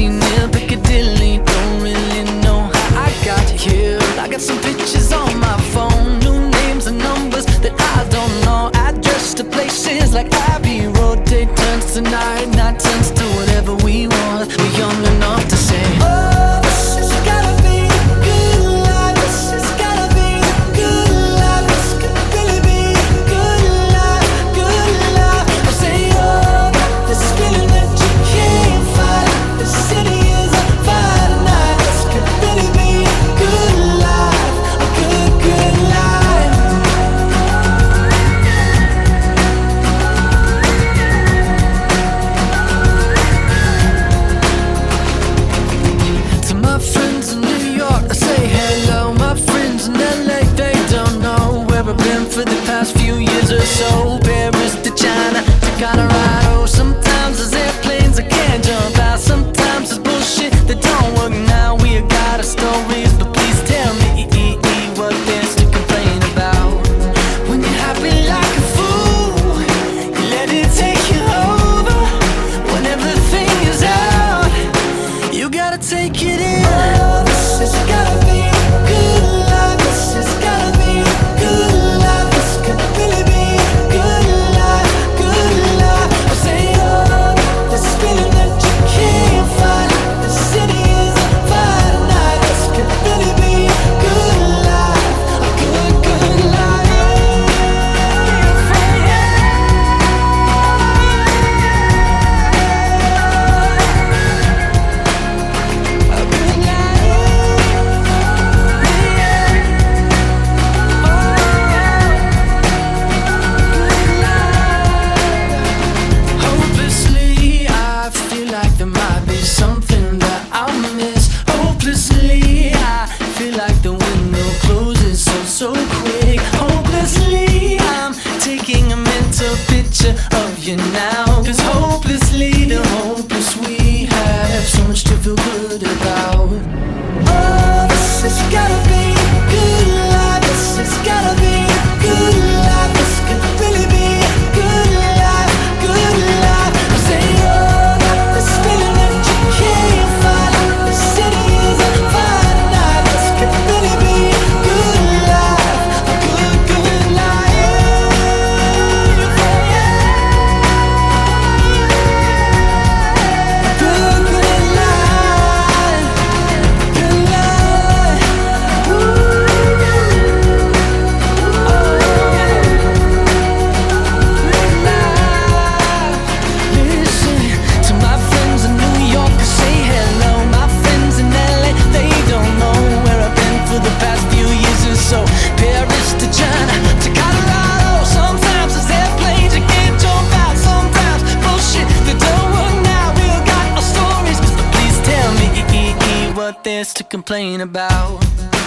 Chelsea near Piccadilly. Don't really know how I got here. I got some pictures on my phone, new names and numbers that I don't know. Address to places like Abbey Road. Day turns to night, night turns to whatever we want. We're young enough to say, oh, this has gotta be a good life. This has gotta be a good life. This could really be a good life, good life. I say, oh, this feeling that you can't fight. The city is on fire tonight. This could really be a good life, a good, good life. To my friends in New York, I say hello. My friends in LA, they don't know where I've been for the past few years or so. Paris to China to Colorado. Sometimes there's airplanes I can't jump out. Sometimes there's bullshit that don't work now. We got our stories, but please tell me what there's to complain about. When you're happy like a fool, you let it take you over. When everything is out, you gotta take it in. Oh, this has gotta be a good life. This has gotta be a good life. This could really be a good life, good life. I say, oh, this feeling that you can't fight. The city is on fire tonight. This could really be a good life, a good, good life. A good life. Hopelessly, I feel like there might be something that I'll miss. Hopelessly, I feel like the window closes so quick. Hopelessly, I'm taking a mental picture of you now. 'Cause hopelessly, the hopeless we have so much to feel good about. Oh, this has gotta be a good life. This has gotta be a good life. This could really be a good life, good life. I say, oh, this feeling that you can't fight. The city is on fire tonight. This could really be a good life, a good, good life. Good, good life, good life. Listen to my friends in New York, I say hello. My friends in LA, they don't know where I've been for the past few years or so. Paris to China to Colorado. Sometimes there's airplanes you can't jump out. Sometimes bullshit that don't work now. We all got our stories, but please tell me what there's to complain about.